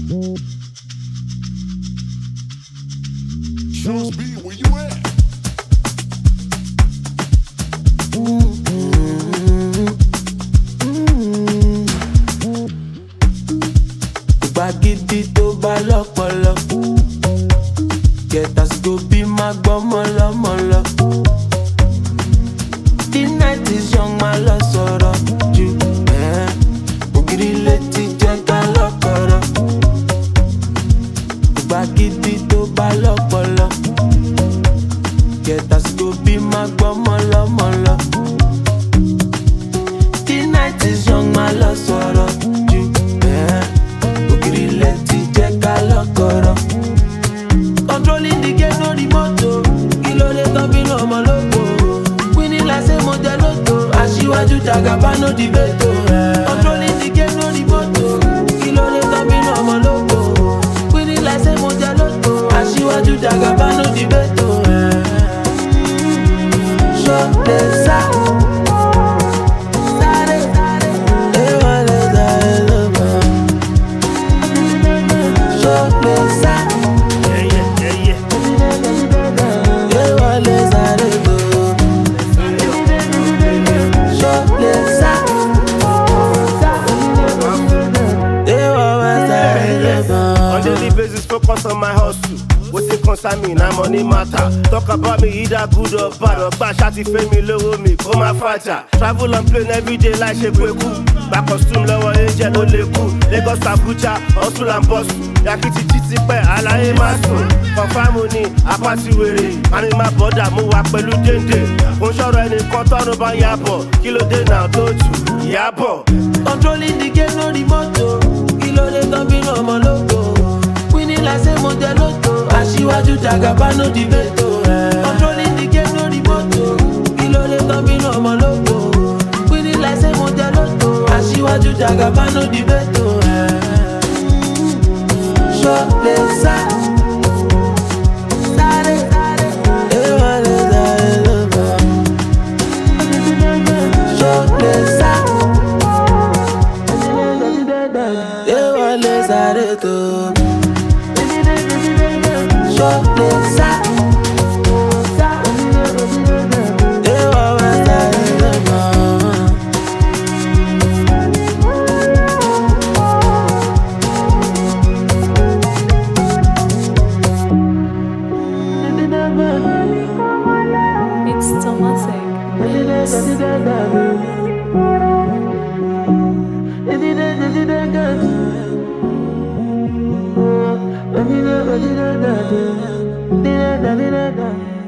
Shows me where you at. Gbàgìdì tó bá lọ́pọlọ, get as go be má gbọ́mọ lọ́mọ lọ. The night is young, má lọ sọ̀rọ̀ jù. Ògiri létí jẹ́ ká lọ́kọ̀rọ̀. Gbàgìdì tó bá lọ́pọlọ, get as go be má gbọ́mọ lọ́mọ lọ. The night is young, má lọ sọ̀rọ̀ jù. Ògiri létí jẹ́ ká lọ́kọ̀rọ̀. Controlling the game, no remote. Kilo de tobino ọmọ lóko. Winning like say mo jẹ lotto. Aṣíwájú Jagaba no debate. Controlling the game, no remote. Kilo de tobino ọmọ lóko. Winning like say mo jẹ lotto. Aṣíwájú Jagaba no debate. Show the side. On daily basis, focus on my hustle. What it concern me, now money matter. Talk about me either good or bad. Or bad, shawty fame me, low me, come my fighter. Travel and plane every day like she cool. Back costume, lower angel, only cool. Lagos, Abuja, hustle and bustle. Yakiti titi pe, alaye maso. Confirm money, apati were. And in my border, mo wa pẹ̀lú dende. Mo ṣọ̀rọ̀ ẹnìkan tọ́nu bá yàbọ̀. Kí ló dé náà tó jù? Yàbọ̀. Controlling the game, no remote. Kilo de tobino ọmọ lóko. Winning like say mo jẹ lotto. Aṣíwájú Jagaba no debate. Controlling the game, no remote. Kilo de tobino ọmọ lóko. Winning like say mo jẹ lotto. Aṣíwájú Jagaba no debate. Show the side. It's Tomasek. Yes.